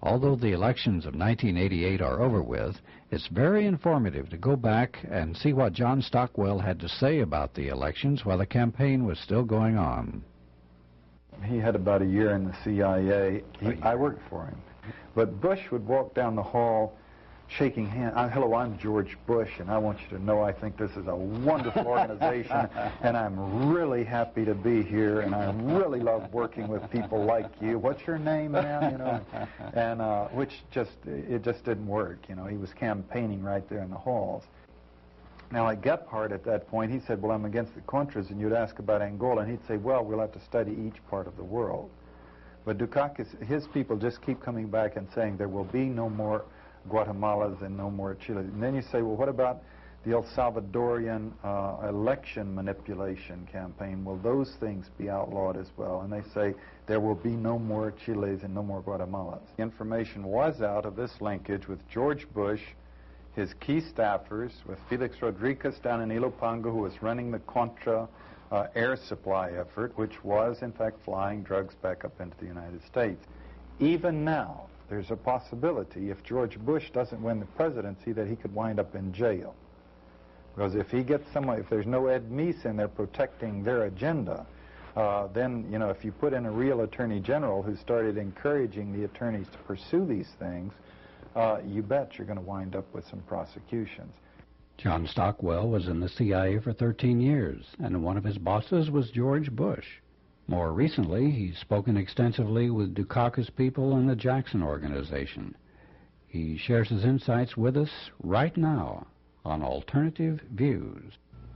Although the elections of 1988 are over with, it's very informative to go back and see what John Stockwell had to say about the elections while the campaign was still going on. He had about a year in the CIA. I worked for him. But Bush would walk down the hall shaking hands. Hello, I'm George Bush, and I want you to know I think this is a wonderful organization, and I'm really happy to be here, and I really love working with people like you. What's your name, ma'am? You know, and it just didn't work. You know, he was campaigning right there in the halls. Now, at Gephardt at that point, he said, well, I'm against the Contras, and you'd ask about Angola, and he'd say, well, we'll have to study each part of the world. But Dukakis, his people just keep coming back and saying there will be no more Guatemalas and no more Chile. And then you say, well, what about the El Salvadorian election manipulation campaign? Will those things be outlawed as well? And they say there will be no more Chiles and no more Guatemalas. The information was out of this linkage with George Bush, his key staffers, with Felix Rodriguez down in Ilopango, who was running the Contra air supply effort, which was, in fact, flying drugs back up into the United States. Even now, there's a possibility, if George Bush doesn't win the presidency, that he could wind up in jail. Because if he gets someone, if there's no Ed Meese in there protecting their agenda, then, you know, if you put in a real attorney general who started encouraging the attorneys to pursue these things, you bet you're going to wind up with some prosecutions. John Stockwell was in the CIA for 13 years, and one of his bosses was George Bush. More recently, he's spoken extensively with Dukakis people and the Jackson Organization. He shares his insights with us right now on Alternative Views.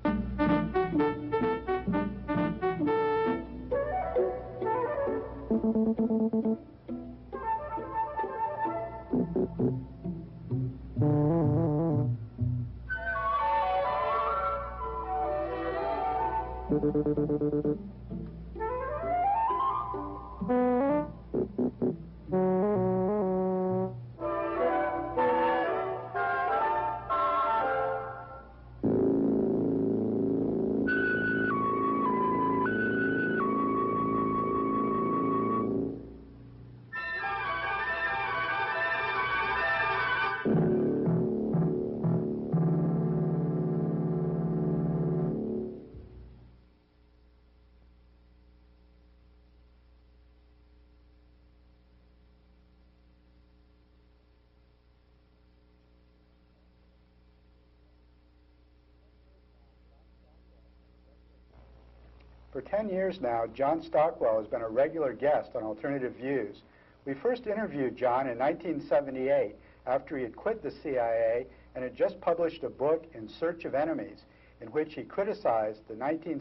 For 10 years now, John Stockwell has been a regular guest on Alternative Views. We first interviewed John in 1978 after he had quit the CIA and had just published a book, In Search of Enemies, in which he criticized the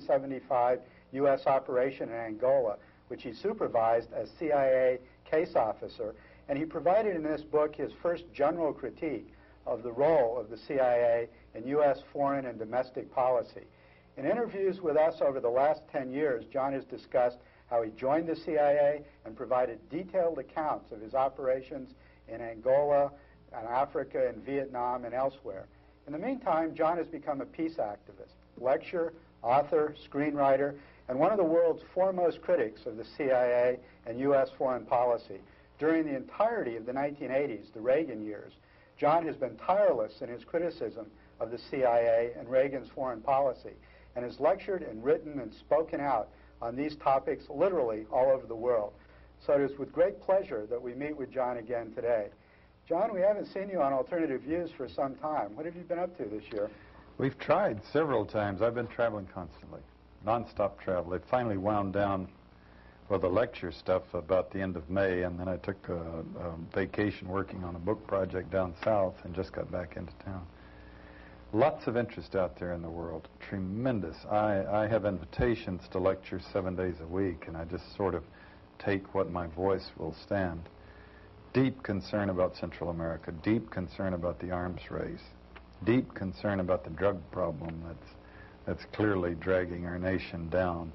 1975 U.S. operation in Angola, which he supervised as CIA case officer, and he provided in this book his first general critique of the role of the CIA in U.S. foreign and domestic policy. In interviews with us over the last 10 years, John has discussed how he joined the CIA and provided detailed accounts of his operations in Angola, and Africa, and Vietnam, and elsewhere. In the meantime, John has become a peace activist, lecturer, author, screenwriter, and one of the world's foremost critics of the CIA and U.S. foreign policy. During the entirety of the 1980s, the Reagan years, John has been tireless in his criticism of the CIA and Reagan's foreign policy, and has lectured and written and spoken out on these topics literally all over the world. So it is with great pleasure that we meet with John again today. John, we haven't seen you on Alternative Views for some time. What have you been up to this year? We've tried several times. I've been traveling constantly, non-stop travel. It finally wound down with the lecture stuff about the end of May, and then I took a vacation working on a book project down south and just got back into town. Lots of interest out there in the world, tremendous. I have invitations to lecture 7 days a week, and I just sort of take what my voice will stand. Deep concern about Central America, deep concern about the arms race, deep concern about the drug problem that's clearly dragging our nation down.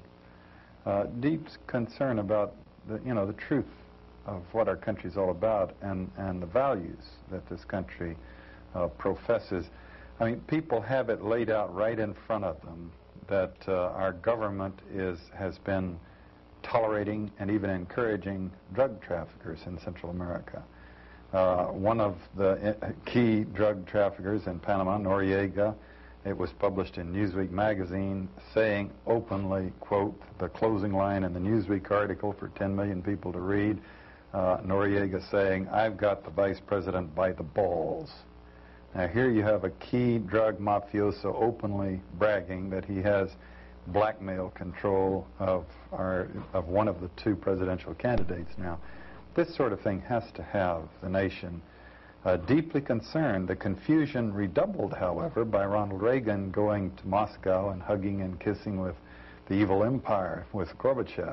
Deep concern about the truth of what our country's all about and the values that this country professes. I mean, people have it laid out right in front of them that our government has been tolerating and even encouraging drug traffickers in Central America. One of the key drug traffickers in Panama, Noriega, it was published in Newsweek magazine, saying openly, quote, the closing line in the Newsweek article for 10 million people to read, Noriega saying, "I've got the vice president by the balls." Now here you have a key drug mafioso openly bragging that he has blackmail control of one of the two presidential candidates. Now, this sort of thing has to have the nation deeply concerned. The confusion redoubled, however, by Ronald Reagan going to Moscow and hugging and kissing with the evil empire, with Gorbachev,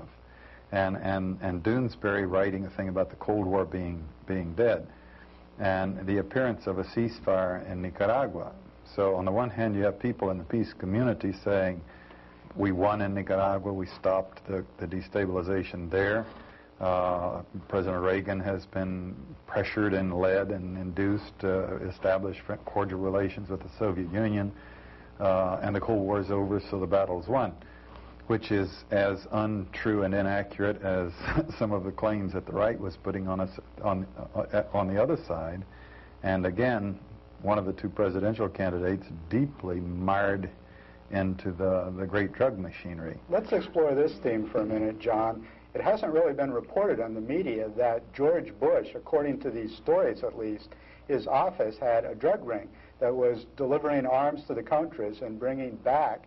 and Doonesbury writing a thing about the Cold War being dead, and the appearance of a ceasefire in Nicaragua. So on the one hand, you have people in the peace community saying, we won in Nicaragua, we stopped the destabilization there. President Reagan has been pressured and led and induced to establish cordial relations with the Soviet Union, and the Cold War is over, so the battle's won, which is as untrue and inaccurate as some of the claims that the right was putting on us on the other side. And again, one of the two presidential candidates deeply mired into the great drug machinery. Let's explore this theme for a minute, John. It hasn't really been reported on the media that George Bush, according to these stories at least, his office had a drug ring that was delivering arms to the countries and bringing back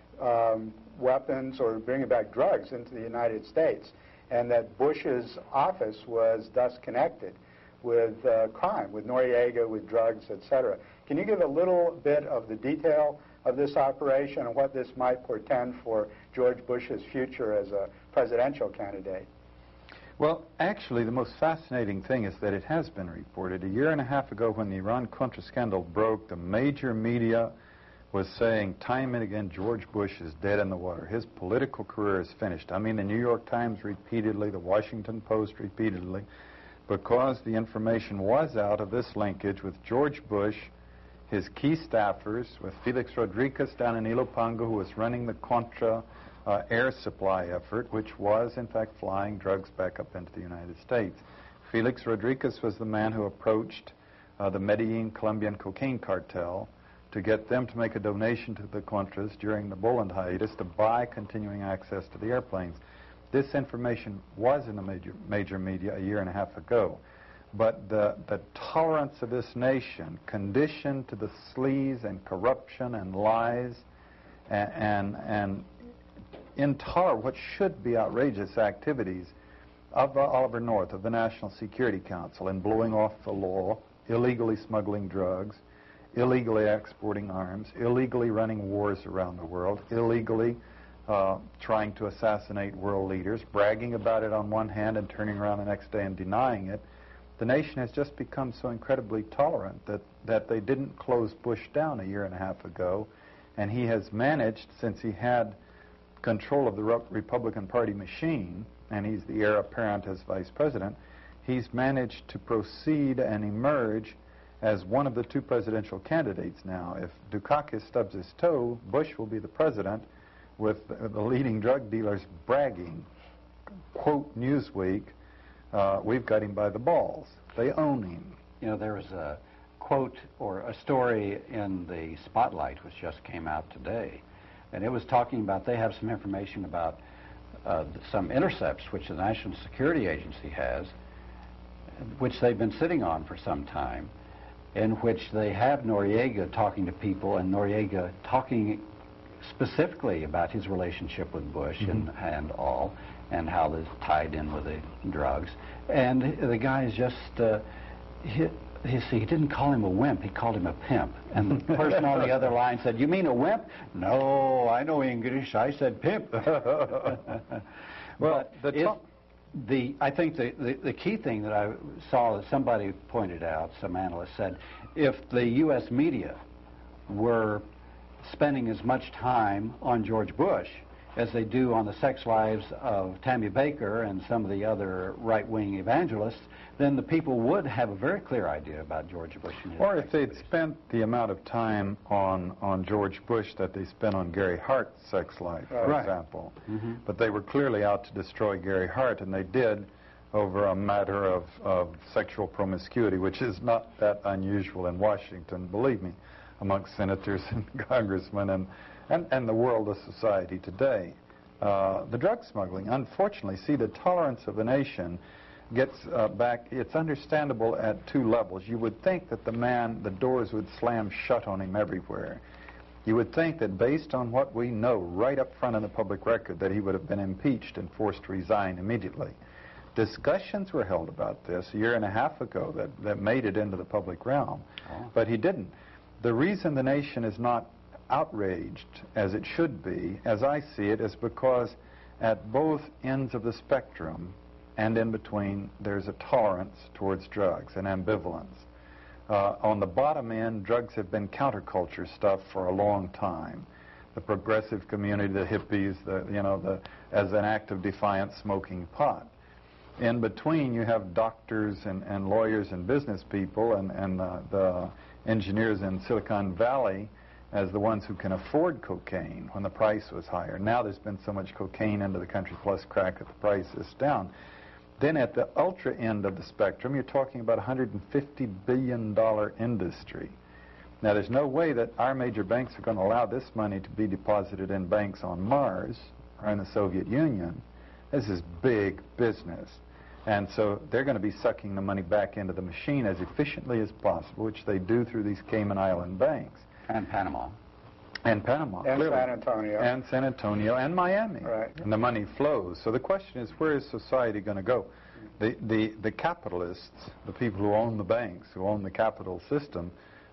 weapons or bringing back drugs into the United States, and that Bush's office was thus connected with crime, with Noriega, with drugs, etc. Can you give a little bit of the detail of this operation and what this might portend for George Bush's future as a presidential candidate? Well, actually, the most fascinating thing is that it has been reported. A year and a half ago, when the Iran-Contra scandal broke, the major media was saying time and again, George Bush is dead in the water. His political career is finished. I mean, the New York Times repeatedly, the Washington Post repeatedly, because the information was out of this linkage with George Bush, his key staffers, with Felix Rodriguez down in Ilopango, who was running the Contra air supply effort, which was, in fact, flying drugs back up into the United States. Felix Rodriguez was the man who approached the Medellin Colombian cocaine cartel to get them to make a donation to the Contras during the Boland hiatus to buy continuing access to the airplanes. This information was in the major media a year and a half ago. But the tolerance of this nation, conditioned to the sleaze and corruption and lies and intolerant, what should be outrageous activities of Oliver North, of the National Security Council, in blowing off the law, illegally smuggling drugs, illegally exporting arms, illegally running wars around the world, illegally trying to assassinate world leaders, bragging about it on one hand and turning around the next day and denying it. The nation has just become so incredibly tolerant that they didn't close Bush down a year and a half ago, and he has managed, since he had control of the Republican Party machine, and he's the heir apparent as vice president, he's managed to proceed and emerge as one of the two presidential candidates now. If Dukakis stubs his toe, Bush will be the president, with the leading drug dealers bragging, quote Newsweek, we've got him by the balls. They own him. You know, there was a quote or a story in the Spotlight which just came out today, and it was talking about, they have some information about some intercepts which the National Security Agency has, which they've been sitting on for some time, in which they have Noriega talking to people, and Noriega talking specifically about his relationship with Bush and all, and how this tied in with the drugs. And the guy is just, he didn't call him a wimp, he called him a pimp. And the person on the other line said, "You mean a wimp?" "No, I know English, I said pimp." Well, I think the key thing that I saw that somebody pointed out, some analyst said, if the U.S. media were spending as much time on George Bush as they do on the sex lives of Tammy Baker and some of the other right-wing evangelists, then the people would have a very clear idea about George Bush. And his or if they'd spent the amount of time on George Bush that they spent on Gary Hart's sex life, for example. But they were clearly out to destroy Gary Hart, and they did over a matter of sexual promiscuity, which is not that unusual in Washington, believe me, amongst senators and congressmen and the world of society today. The drug smuggling, unfortunately, see, the tolerance of the nation gets back. It's understandable at two levels. You would think that the doors would slam shut on him everywhere. You would think that based on what we know right up front in the public record, that he would have been impeached and forced to resign immediately. Discussions were held about this a year and a half ago that made it into the public realm, but he didn't. The reason the nation is not outraged as it should be, as I see it, is because at both ends of the spectrum and in between, there's a tolerance towards drugs, an ambivalence. On the bottom end, drugs have been counterculture stuff for a long time. The progressive community, the hippies, as an act of defiance, smoking pot. In between, you have doctors and lawyers and business people and the engineers in Silicon Valley as the ones who can afford cocaine when the price was higher. Now there's been so much cocaine into the country plus crack that the price is down. Then at the ultra end of the spectrum, you're talking about a $150 billion industry. Now there's no way that our major banks are going to allow this money to be deposited in banks on Mars or in the Soviet Union. This is big business. And so they're going to be sucking the money back into the machine as efficiently as possible, which they do through these Cayman Island banks. And Panama. And clearly. San Antonio. And San Antonio and Miami. Right. And the money flows. So the question is, where is society going to go? The capitalists, the people who own the banks, who own the capital system,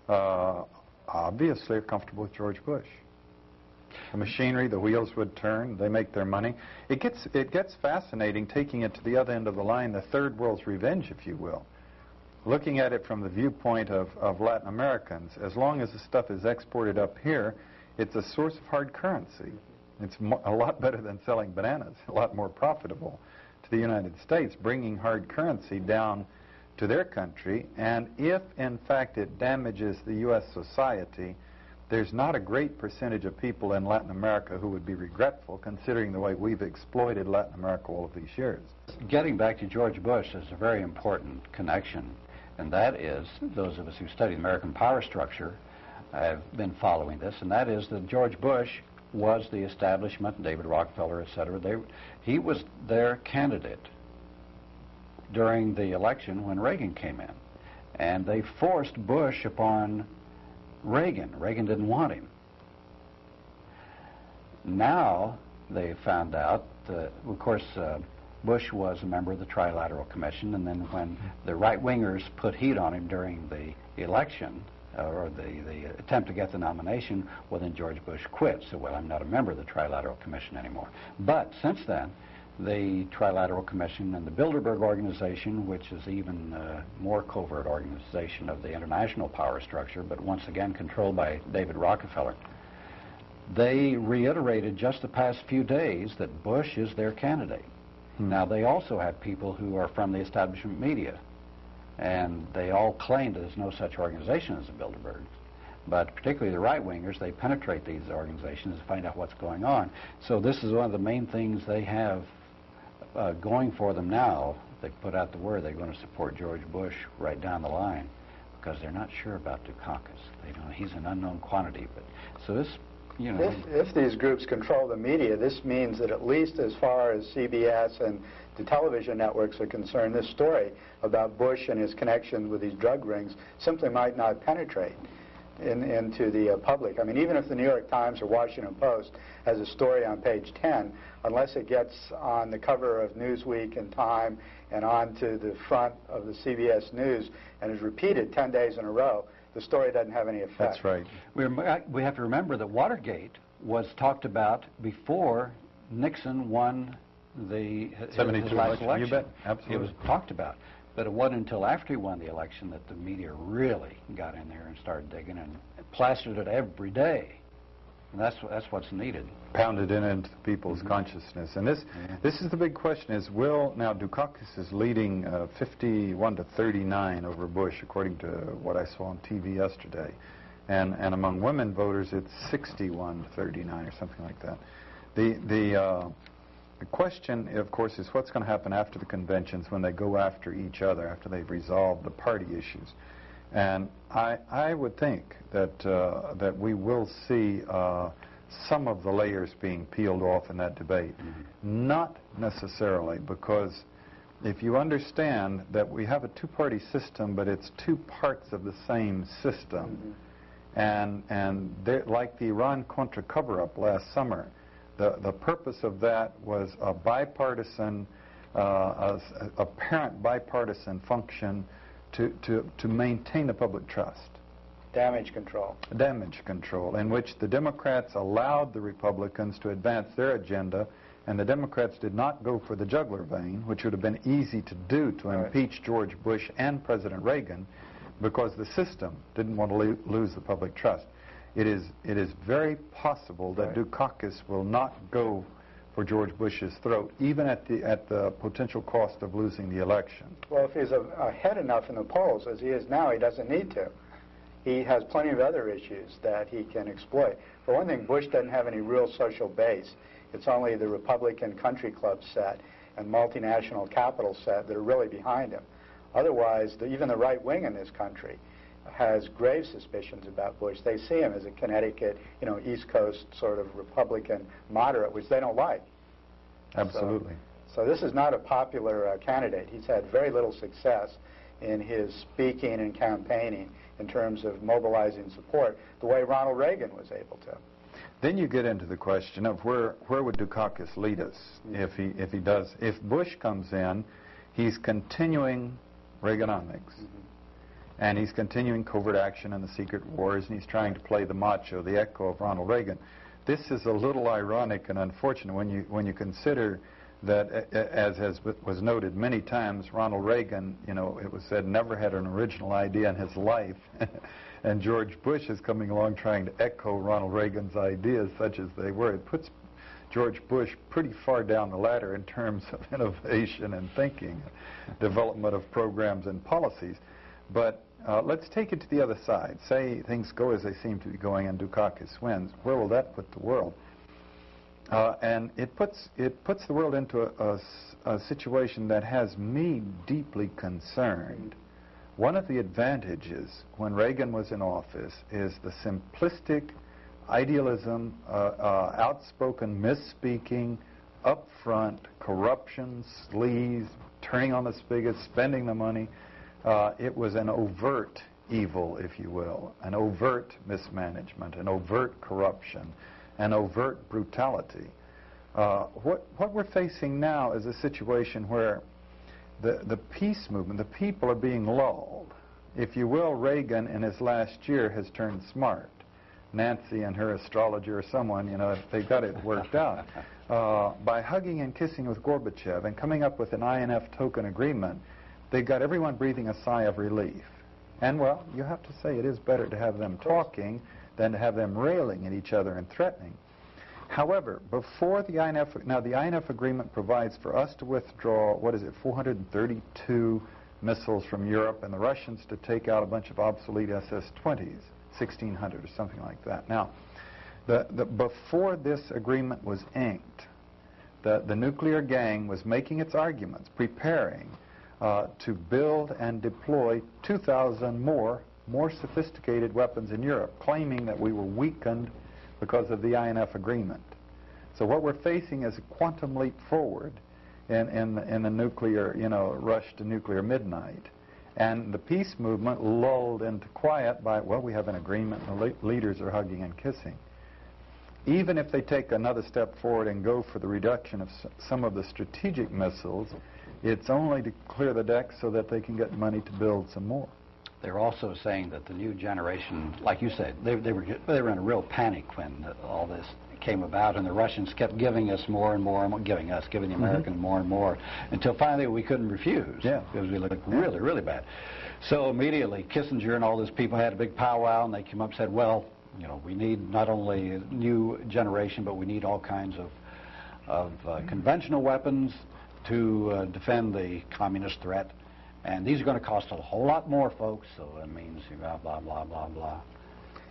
obviously are comfortable with George Bush. The machinery, the wheels would turn, they make their money. It gets fascinating taking it to the other end of the line, the third world's revenge, if you will. Looking at it from the viewpoint of Latin Americans, as long as the stuff is exported up here, it's a source of hard currency. It's a lot better than selling bananas, a lot more profitable to the United States, bringing hard currency down to their country. And if, in fact, it damages the U.S. society, there's not a great percentage of people in Latin America who would be regretful, considering the way we've exploited Latin America all of these years. Getting back to George Bush is a very important connection, and that is, those of us who study American power structure have been following this, and that is that George Bush was the establishment, David Rockefeller, etc. He was their candidate during the election when Reagan came in, and they forced Bush upon Reagan. Reagan didn't want him. Now they found out that, of course, Bush was a member of the Trilateral Commission, and then when the right-wingers put heat on him during the election, or the attempt to get the nomination, well, then George Bush quit. So, well, I'm not a member of the Trilateral Commission anymore. But since then, the Trilateral Commission and the Bilderberg Organization, which is even more covert organization of the international power structure, but once again controlled by David Rockefeller, they reiterated just the past few days that Bush is their candidate. Now, they also have people who are from the establishment media, and they all claim that there's no such organization as the Bilderbergs. But particularly the right-wingers, they penetrate these organizations to find out what's going on. So this is one of the main things they have going for them now. They put out the word they're going to support George Bush right down the line because they're not sure about Dukakis. They don't. He's an unknown quantity. But so this, you know, if these groups control the media, this means that at least as far as CBS and the television networks are concerned, this story about Bush and his connections with these drug rings simply might not penetrate into the public. I mean, even if the New York Times or Washington Post has a story on page 10, unless it gets on the cover of Newsweek and Time and onto the front of the CBS News and is repeated 10 days in a row, the story doesn't have any effect. That's right. We have to remember that Watergate was talked about before Nixon won his 72 last election. You bet. Absolutely. It was talked about. But it wasn't until after he won the election that the media really got in there and started digging and plastered it every day. And that's what's needed. Pounded into people's consciousness. And this is the big question is, now Dukakis is leading 51 to 39 over Bush, according to what I saw on TV yesterday. And among women voters, it's 61 to 39 or something like that. The question, of course, is what's going to happen after the conventions when they go after each other, after they've resolved the party issues. And I would think that, that we will see some of the layers being peeled off in that debate. Not necessarily, because if you understand that we have a two-party system, but it's two parts of the same system, and like the Iran-Contra cover-up last summer, the purpose of that was a bipartisan, apparent bipartisan function to maintain the public trust. Damage control. Damage control, in which the Democrats allowed the Republicans to advance their agenda, and the Democrats did not go for the jugular vein, which would have been easy to do to impeach George Bush and President Reagan, because the system didn't want to lose the public trust. It is very possible that Dukakis will not go for George Bush's throat, even at the potential cost of losing the election. Well, if he's ahead enough in the polls, as he is now, he doesn't need to. He has plenty of other issues that he can exploit. For one thing, Bush doesn't have any real social base. It's only the Republican country club set and multinational capital set that are really behind him. Otherwise, even the right wing in this country has grave suspicions about Bush. They see him as a Connecticut, East Coast sort of Republican moderate, which they don't like. Absolutely. So this is not a popular candidate. He's had very little success in his speaking and campaigning in terms of mobilizing support the way Ronald Reagan was able to. Then you get into the question of where would Dukakis lead us if he does. If Bush comes in, he's continuing Reaganomics. And he's continuing covert action and the secret wars, and he's trying to play the macho, the echo of Ronald Reagan. This is a little ironic and unfortunate when you consider that, as was noted many times, Ronald Reagan, it was said, never had an original idea in his life. And George Bush is coming along trying to echo Ronald Reagan's ideas, such as they were. It puts George Bush pretty far down the ladder in terms of innovation and thinking, development of programs and policies. But let's take it to the other side. Say things go as they seem to be going and Dukakis wins. Where will that put the world? And it puts the world into a situation that has me deeply concerned. One of the advantages when Reagan was in office is the simplistic idealism, outspoken misspeaking, upfront corruption, sleaze, turning on the spigot, spending the money. It was an overt evil, if you will, an overt mismanagement, an overt corruption, an overt brutality. What we're facing now is a situation where the peace movement, the people are being lulled. If you will, Reagan in his last year has turned smart. Nancy and her astrologer or someone, they got it worked out. By hugging and kissing with Gorbachev and coming up with an INF token agreement, they got everyone breathing a sigh of relief. And, well, you have to say it is better to have them talking than to have them railing at each other and threatening. However, before the INF, now the INF agreement provides for us to withdraw, 432 missiles from Europe, and the Russians to take out a bunch of obsolete SS-20s, 1,600 or something like that. Now, before this agreement was inked, the nuclear gang was making its arguments, preparing to build and deploy 2,000 more sophisticated weapons in Europe, claiming that we were weakened because of the INF agreement. So what we're facing is a quantum leap forward in the nuclear, rush to nuclear midnight. And the peace movement lulled into quiet by, well, we have an agreement, and the leaders are hugging and kissing. Even if they take another step forward and go for the reduction of some of the strategic missiles, it's only to clear the deck so that they can get money to build some more. They're also saying that the new generation, like you said, they were in a real panic when all this came about, and the Russians kept giving us more and more, giving the Americans more and more, until finally we couldn't refuse. Yeah. Because we looked really, really bad. So immediately Kissinger and all those people had a big powwow, and they came up and said, well, we need not only a new generation, but we need all kinds of conventional weapons to defend the communist threat. And these are going to cost a whole lot more, folks, so that means blah, blah, blah, blah, blah.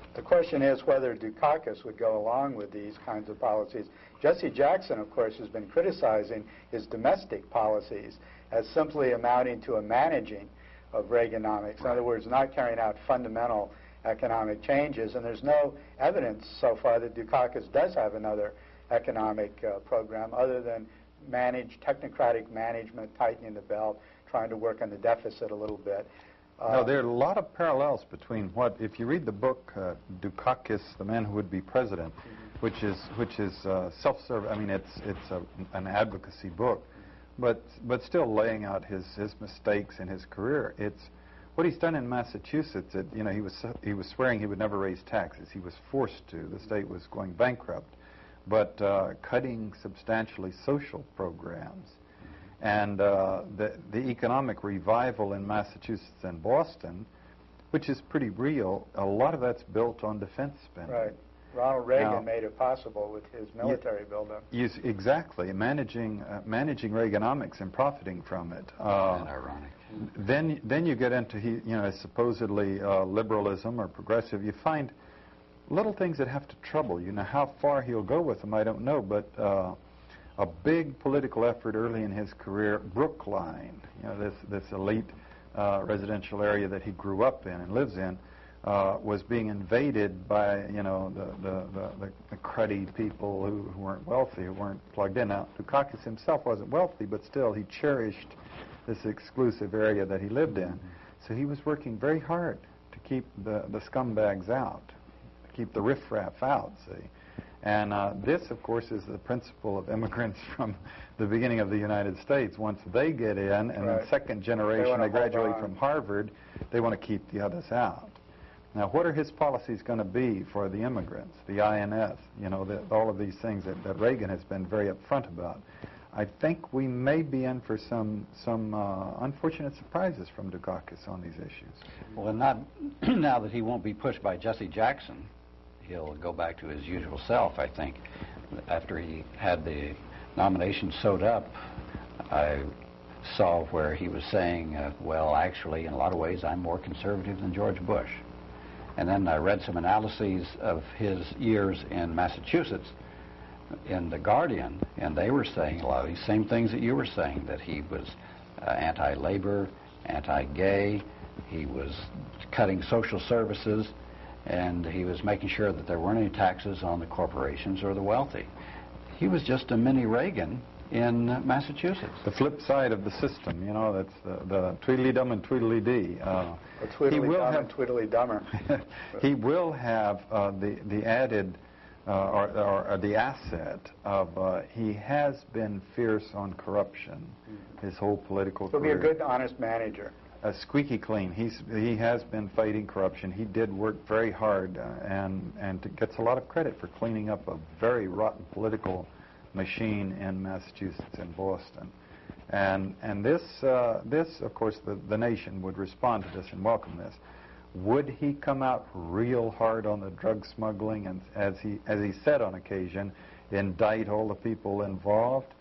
The question is whether Dukakis would go along with these kinds of policies. Jesse Jackson, of course, has been criticizing his domestic policies as simply amounting to a managing of Reaganomics. In other words, not carrying out fundamental economic changes. And there's no evidence so far that Dukakis does have another economic program other than technocratic management, tightening the belt, trying to work on the deficit a little bit. No, there are a lot of parallels between what, if you read the book Dukakis, The Man Who Would Be President, which is self-serving. I mean, it's an advocacy book, but still laying out his mistakes in his career. It's what he's done in Massachusetts. He was swearing he would never raise taxes. He was forced to. The state was going bankrupt, but cutting substantially social programs. And the economic revival in Massachusetts and Boston, which is pretty real, a lot of that's built on defense spending. Right. Ronald Reagan made it possible with his military buildup. Yes, exactly. Managing Reaganomics and profiting from it. Ironic. Then you get into supposedly liberalism or progressive. You find little things that have to trouble you. Now, how far he'll go with them, I don't know, but a big political effort early in his career, Brookline, this elite residential area that he grew up in and lives in, was being invaded by the cruddy people who weren't wealthy, who weren't plugged in. Now, Dukakis himself wasn't wealthy, but still he cherished this exclusive area that he lived in. So he was working very hard to keep the scumbags out, to keep the riffraff out, see. And this, of course, is the principle of immigrants from the beginning of the United States. Once they get in, and right. then second generation, they graduate from Harvard, they want to keep the others out. Now, what are his policies going to be for the immigrants, the INS, all of these things that Reagan has been very upfront about? I think we may be in for some unfortunate surprises from Dukakis on these issues. Well, not now that he won't be pushed by Jesse Jackson. He'll go back to his usual self, I think. After he had the nomination sewed up, I saw where he was saying, well, actually, in a lot of ways, I'm more conservative than George Bush. And then I read some analyses of his years in Massachusetts in The Guardian, and they were saying a lot of these same things that you were saying, that he was anti-labor, anti-gay, he was cutting social services, and he was making sure that there weren't any taxes on the corporations or the wealthy. He was just a mini Reagan in Massachusetts. The flip side of the system, that's the Tweedledum and Tweedledee. Tweedledum and Tweedledummer. He will have the added or the asset of he has been fierce on corruption his whole political career. He'll be a good, honest manager. Squeaky clean. He has been fighting corruption. He did work very hard and gets a lot of credit for cleaning up a very rotten political machine in Massachusetts and Boston. And this, of course, the nation would respond to this and welcome this. Would he come out real hard on the drug smuggling and, as he said on occasion, indict all the people involved?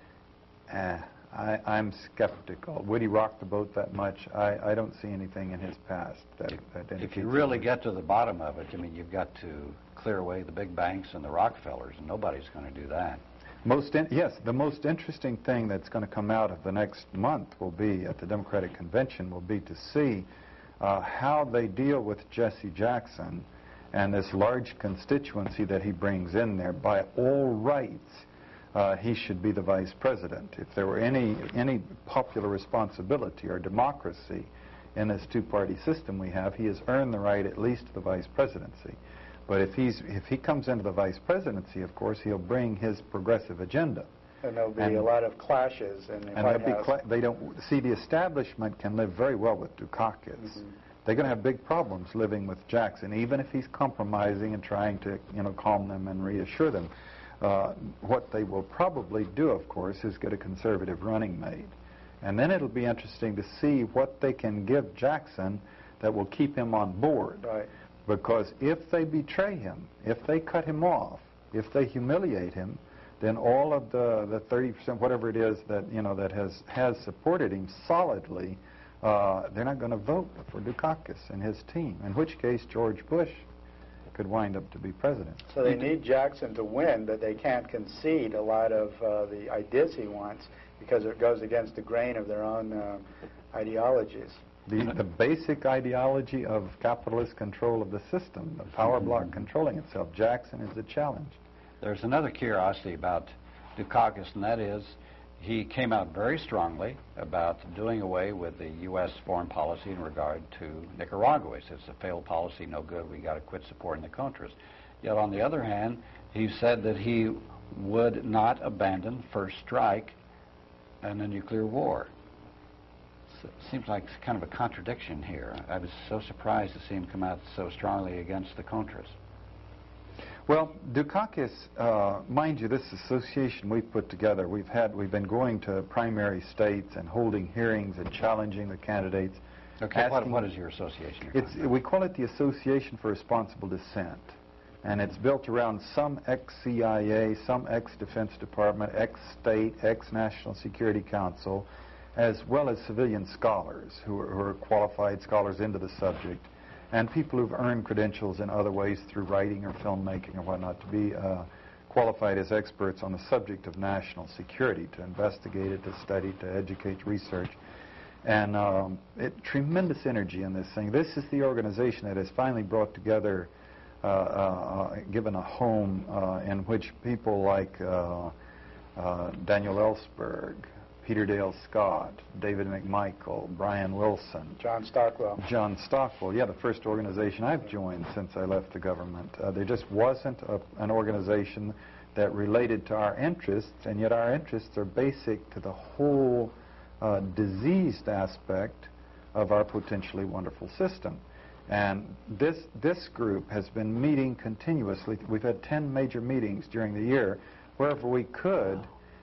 I'm skeptical. Would he rock the boat that much? I don't see anything in his past that if you really get to the bottom of it, you've got to clear away the big banks and the Rockefellers, and nobody's going to do that. Yes, the most interesting thing that's going to come out of the next month will be, at the Democratic Convention, will be to see how they deal with Jesse Jackson and this large constituency that he brings in there. By all rights, he should be the vice president. If there were any popular responsibility or democracy in this two-party system we have, he has earned the right at least to the vice presidency. But if he comes into the vice presidency, of course, he'll bring his progressive agenda. And there'll be a lot of clashes in the White House. They don't see, the establishment can live very well with Dukakis. They're going to have big problems living with Jackson, even if he's compromising and trying to calm them and reassure them. What they will probably do, of course, is get a conservative running mate. And then it'll be interesting to see what they can give Jackson that will keep him on board. Right. Because if they betray him, if they cut him off, if they humiliate him, then all of the 30%, whatever it is that has supported him solidly, they're not going to vote for Dukakis and his team. In which case, George Bush could wind up to be president. So they need Jackson to win, but they can't concede a lot of the ideas he wants because it goes against the grain of their own ideologies. The basic ideology of capitalist control of the system, the power block controlling itself, Jackson is the challenge. There's another curiosity about Dukakis, and that is he came out very strongly about doing away with the U.S. foreign policy in regard to Nicaragua. He says it's a failed policy, no good, we got to quit supporting the Contras. Yet on the other hand, he said that he would not abandon first strike and a nuclear war. So it seems like kind of a contradiction here. I was so surprised to see him come out so strongly against the Contras. Well, Dukakis, mind you, this association we've put together, we've been going to primary states and holding hearings and challenging the candidates. Okay, what is your association? We call it the Association for Responsible Dissent. And it's built around some ex-CIA, some ex-Defense Department, ex-state, ex-National Security Council, as well as civilian scholars who are qualified scholars into the subject, and people who've earned credentials in other ways through writing or filmmaking or whatnot to be qualified as experts on the subject of national security, to investigate it, to study, to educate, research. And tremendous energy in this thing. This is the organization that has finally brought together, given a home in which people like Daniel Ellsberg, Peter Dale Scott, David McMichael, Brian Wilson. John Stockwell. John Stockwell, yeah, the first organization I've joined since I left the government. There just wasn't an organization that related to our interests, and yet our interests are basic to the whole diseased aspect of our potentially wonderful system. And this group has been meeting continuously. We've had 10 major meetings during the year, wherever we could,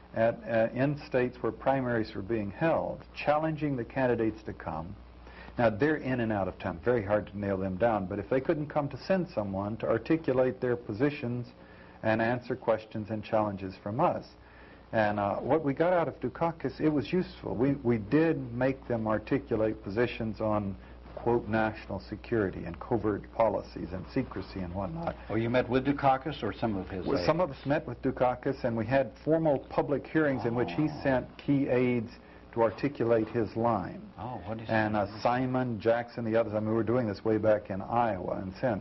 in states where primaries were being held, challenging the candidates to come. Now, they're in and out of town. Very hard to nail them down. But if they couldn't come, to send someone to articulate their positions and answer questions and challenges from us. And what we got out of Dukakis, it was useful. We did make them articulate positions on, quote, national security and covert policies and secrecy and whatnot. Oh, you met with Dukakis or some of his aides? Some of us met with Dukakis, and we had formal public hearings in which he sent key aides to articulate his line. Oh, what is and Simon, Jackson, the others, I mean, we were doing this way back in Iowa and since.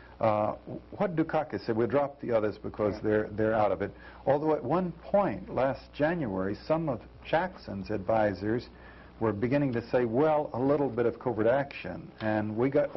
What Dukakis said, we dropped the others because they're out of it. Although at one point, last January, some of Jackson's advisors were beginning to say, well, a little bit of covert action. And we got,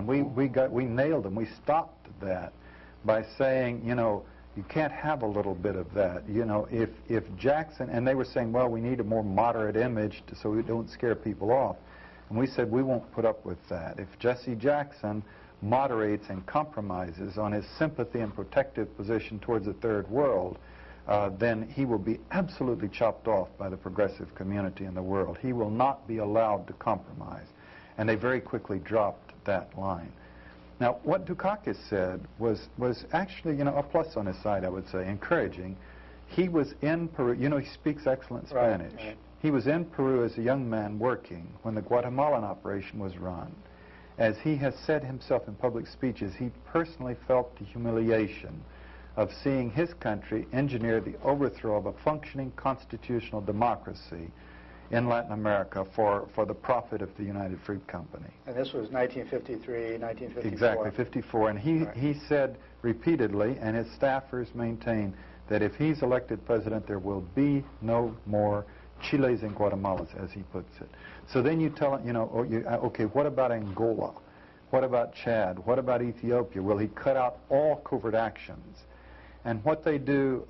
we nailed them. We stopped that by saying, you know, you can't have a little bit of that. You know, if Jackson, and they were saying, well, we need a more moderate image so we don't scare people off. And we said, we won't put up with that. If Jesse Jackson moderates and compromises on his sympathy and protective position towards the third world, then he will be absolutely chopped off by the progressive community in the world. He will not be allowed to compromise. And they very quickly dropped that line. Now, what Dukakis said was actually, you know, a plus on his side, I would say, encouraging. He was in Peru. You know, he speaks excellent Spanish. Right. He was in Peru as a young man working when the Guatemalan operation was run. As he has said himself in public speeches, he personally felt the humiliation of seeing his country engineer the overthrow of a functioning constitutional democracy in Latin America for the profit of the United Fruit Company. And this was 1953, 1954. Exactly, 54. And he said repeatedly, and his staffers maintain, that if he's elected president, there will be no more Chiles and Guatemalas, as he puts it. So then you tell him, you know, okay, what about Angola? What about Chad? What about Ethiopia? Will he cut out all covert actions? And what they do,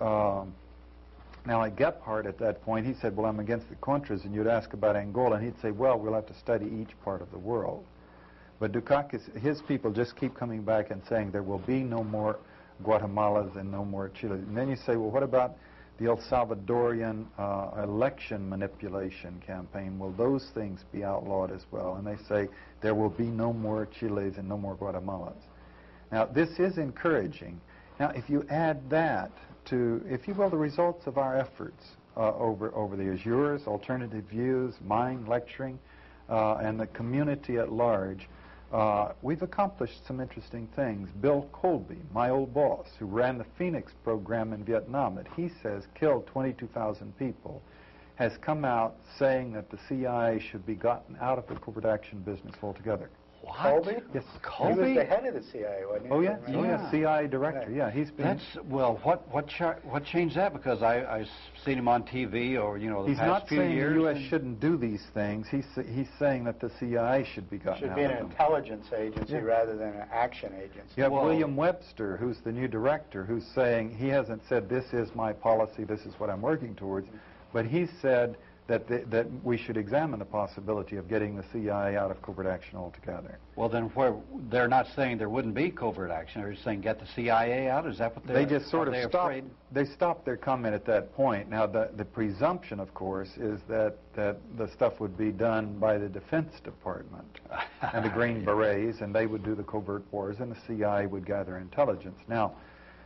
now like Gephardt at that point, he said, well, I'm against the Contras, and you'd ask about Angola, and he'd say, well, we'll have to study each part of the world. But Dukakis, his people just keep coming back and saying there will be no more Guatemalas and no more Chile. And then you say, well, what about the El Salvadorian election manipulation campaign? Will those things be outlawed as well? And they say there will be no more Chiles and no more Guatemalas. Now, this is encouraging. Now, if you add that to, if you will, the results of our efforts over the years, yours, Alternative Views, mine, lecturing, and the community at large, we've accomplished some interesting things. Bill Colby, my old boss, who ran the Phoenix program in Vietnam, that he says killed 22,000 people, has come out saying that the CIA should be gotten out of the covert action business altogether. What? Colby? Yes. He was the head of the CIA, wasn't he? Oh, yeah? Right. Oh, yeah, CIA director. Right. Yeah, he's been... That's, well, what changed that? Because I've seen him on TV or, you know, the He's past not few saying years. the U.S. shouldn't do these things. He's saying that the CIA should be gotten Should out be an of them. intelligence agency Yeah. rather than an action agency. You have Well- William Webster, who's the new director, who's saying he hasn't said this is my policy, this is what I'm working towards, but he said that we should examine the possibility of getting the CIA out of covert action altogether. Well, then they're not saying there wouldn't be covert action. They're saying get the CIA out? Is that what They just sort of stopped. Afraid? They stopped their comment at that point. Now, the presumption, of course, is that the stuff would be done by the Defense Department and the Green Berets, and they would do the covert wars, and the CIA would gather intelligence. Now,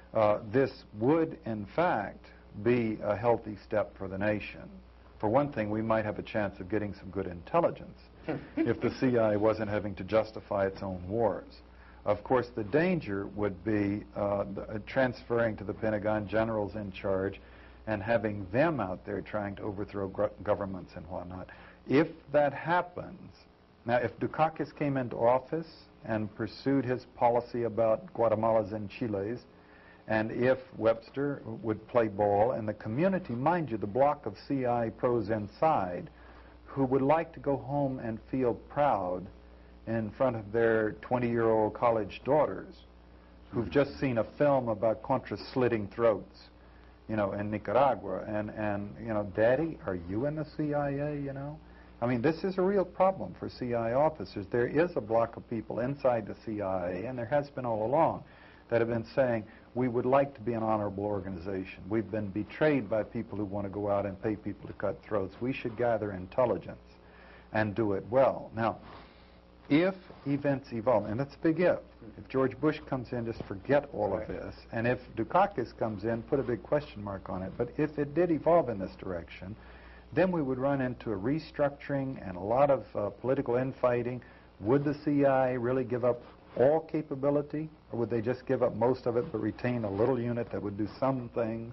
this would, in fact, be a healthy step for the nation. For one thing, we might have a chance of getting some good intelligence if the CIA wasn't having to justify its own wars. Of course, the danger would be transferring to the Pentagon generals in charge and having them out there trying to overthrow governments and whatnot. If that happens, now if Dukakis came into office and pursued his policy about Guatemala's and Chile's, and if Webster would play ball, and the community, mind you, the block of CIA pros inside, who would like to go home and feel proud in front of their 20-year-old college daughters, who've just seen a film about Contras slitting throats, you know, in Nicaragua, and you know, Daddy, are you in the CIA, you know? I mean, this is a real problem for CIA officers. There is a block of people inside the CIA, and there has been all along, that have been saying, we would like to be an honorable organization. We've been betrayed by people who want to go out and pay people to cut throats. We should gather intelligence and do it well. Now, if events evolve, and that's a big if George Bush comes in, just forget all of this, and if Dukakis comes in, put a big question mark on it, but if it did evolve in this direction, then we would run into a restructuring and a lot of political infighting. Would the CIA really give up all capability, or would they just give up most of it but retain a little unit that would do some things?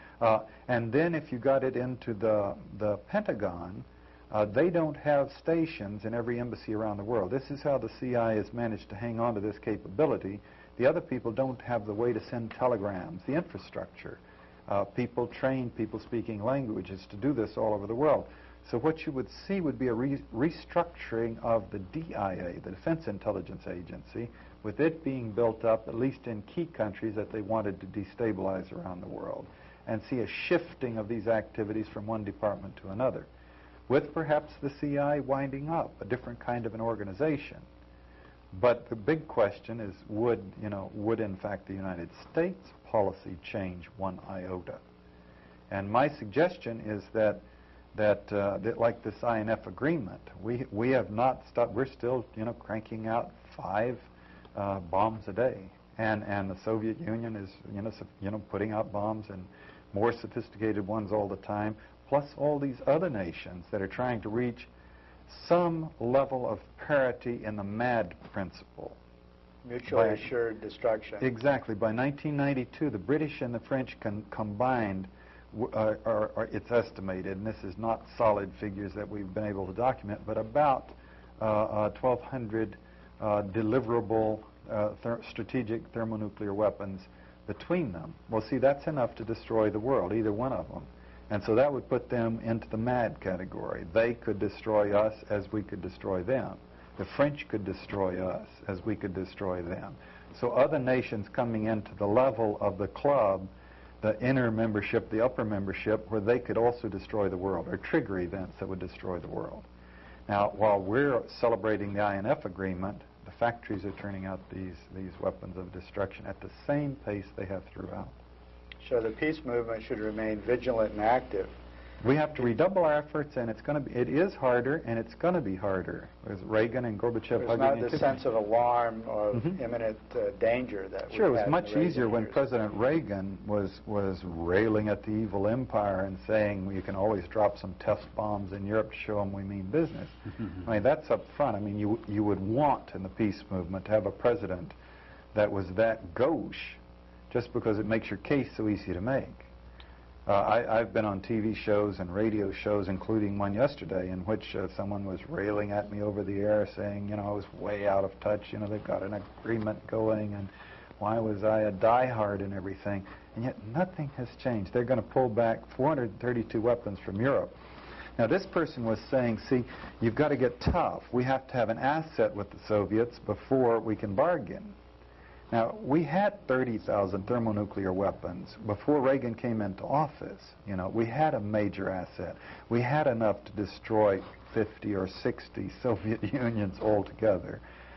And then if you got it into the Pentagon, they don't have stations in every embassy around the world. This is how the CIA has managed to hang on to this capability. The other people don't have the way to send telegrams, the infrastructure. People train people speaking languages to do this all over the world. So what you would see would be a restructuring of the DIA, the Defense Intelligence Agency, with it being built up, at least in key countries that they wanted to destabilize around the world, and see a shifting of these activities from one department to another, with perhaps the CIA winding up, a different kind of an organization. But the big question is, would in fact the United States policy change one iota? And my suggestion is that like this INF agreement, we have not stopped. We're still, cranking out 5 bombs a day, and the Soviet Union is, putting out bombs and more sophisticated ones all the time. Plus all these other nations that are trying to reach some level of parity in the MAD principle. Mutually assured destruction. Exactly. By 1992, the British and the French combined. It's estimated, and this is not solid figures that we've been able to document, but about 1,200 deliverable strategic thermonuclear weapons between them. Well, see, that's enough to destroy the world, either one of them. And so that would put them into the MAD category. They could destroy us as we could destroy them. The French could destroy us as we could destroy them. So other nations coming into the level of the club, the inner membership, the upper membership, where they could also destroy the world, or trigger events that would destroy the world. Now, while we're celebrating the INF agreement, the factories are turning out these weapons of destruction at the same pace they have throughout. So the peace movement should remain vigilant and active. We have to redouble our efforts, and it is harder, and it's going to be harder. With Reagan and Gorbachev There's not the sense of alarm of imminent danger that Sure, it was had much in the easier Reagan when years. President Reagan was railing at the evil empire and saying, well, you can always drop some test bombs in Europe to show them we mean business. I mean, that's up front. I mean, you would want in the peace movement to have a president that was that gauche, just because it makes your case so easy to make. I've been on TV shows and radio shows, including one yesterday, in which someone was railing at me over the air saying, you know, I was way out of touch, you know, they've got an agreement going, and why was I a diehard and everything? And yet nothing has changed. They're going to pull back 432 weapons from Europe. Now, this person was saying, see, you've got to get tough. We have to have an asset with the Soviets before we can bargain. Now, we had 30,000 thermonuclear weapons before Reagan came into office. You know, we had a major asset. We had enough to destroy 50 or 60 Soviet unions altogether.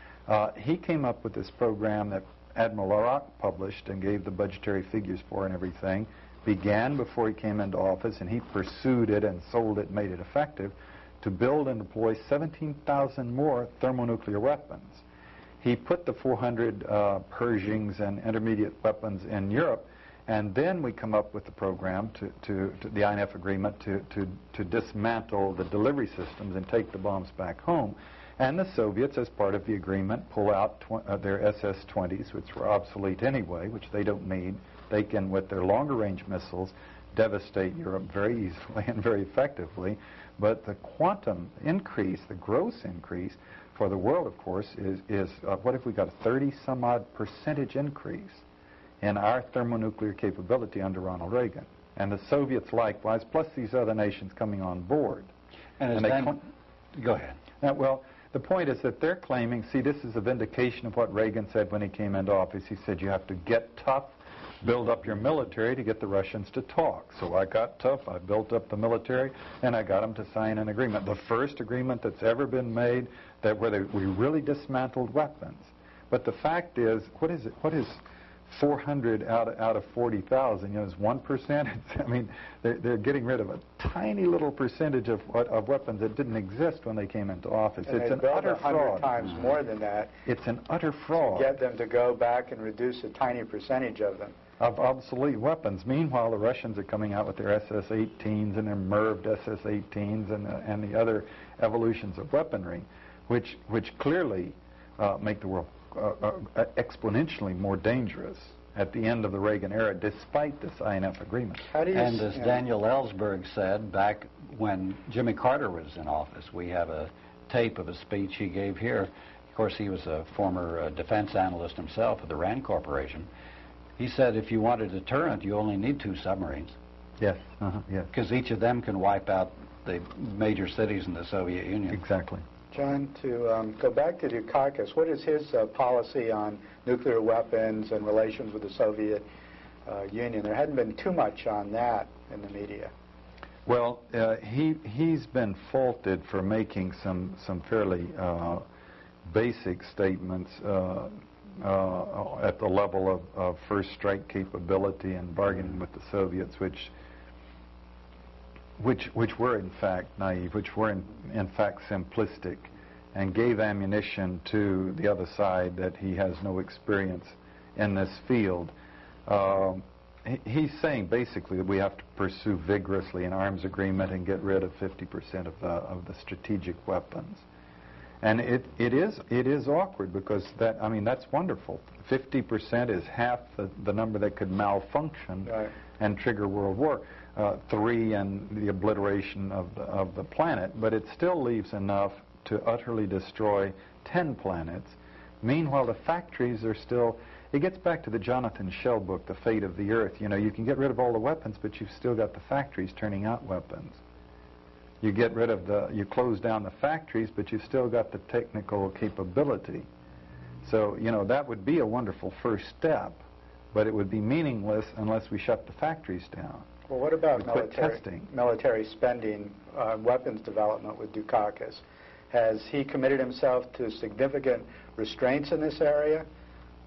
He came up with this program that Admiral Arak published and gave the budgetary figures for and everything, began before he came into office, and he pursued it and sold it, made it effective, to build and deploy 17,000 more thermonuclear weapons. He put the 400 Pershings and intermediate weapons in Europe, and then we come up with the program, to the INF agreement, to dismantle the delivery systems and take the bombs back home. And the Soviets, as part of the agreement, pull out their SS-20s, which were obsolete anyway, which they don't need. They can, with their longer-range missiles, devastate Europe very easily and very effectively. But the quantum increase, the gross increase, for the world, of course, is what if we got a 30-some-odd% increase in our thermonuclear capability under Ronald Reagan, and the Soviets likewise, plus these other nations coming on board. And go ahead. Now, well, the point is that they're claiming, see, this is a vindication of what Reagan said when he came into office. He said you have to get tough, build up your military to get the Russians to talk. So I got tough, I built up the military, and I got them to sign an agreement. The first agreement that's ever been made where we really dismantled weapons. But the fact is, what is 400 out of 40,000? You know, it's 1%. I mean, they're getting rid of a tiny little percentage of weapons that didn't exist when they came into office. And it's an built utter 100 fraud. times more than that. It's an utter fraud. To get them to go back and reduce a tiny percentage of them. Of obsolete weapons. Meanwhile, the Russians are coming out with their SS-18s and their MIRV SS-18s and the other evolutions of weaponry, which clearly make the world exponentially more dangerous at the end of the Reagan era, despite this INF agreement. And as Daniel Ellsberg said back when Jimmy Carter was in office, we have a tape of a speech he gave here. Of course, he was a former defense analyst himself of the RAND Corporation. He said if you want a deterrent, you only need 2 submarines. Yes, yes. Because each of them can wipe out the major cities in the Soviet Union. Exactly. John, to go back to Dukakis, what is his policy on nuclear weapons and relations with the Soviet Union? There hadn't been too much on that in the media. Well, he's been faulted for making some fairly basic statements at the level of first strike capability and bargaining with the Soviets, which were in fact naive, which were in fact simplistic, and gave ammunition to the other side that he has no experience in this field. He's saying basically that we have to pursue vigorously an arms agreement and get rid of 50% of the strategic weapons. And it is awkward because that's wonderful. 50% is half the number that could malfunction and trigger World War III and the obliteration of the planet. But it still leaves enough to utterly destroy 10 planets. Meanwhile, the factories are still. It gets back to the Jonathan Shell book, The Fate of the Earth. You know, you can get rid of all the weapons, but you've still got the factories turning out weapons. You get rid of you close down the factories, but you've still got the technical capability. So, you know, that would be a wonderful first step, but it would be meaningless unless we shut the factories down. Well, what about military spending, weapons development with Dukakis? Has he committed himself to significant restraints in this area?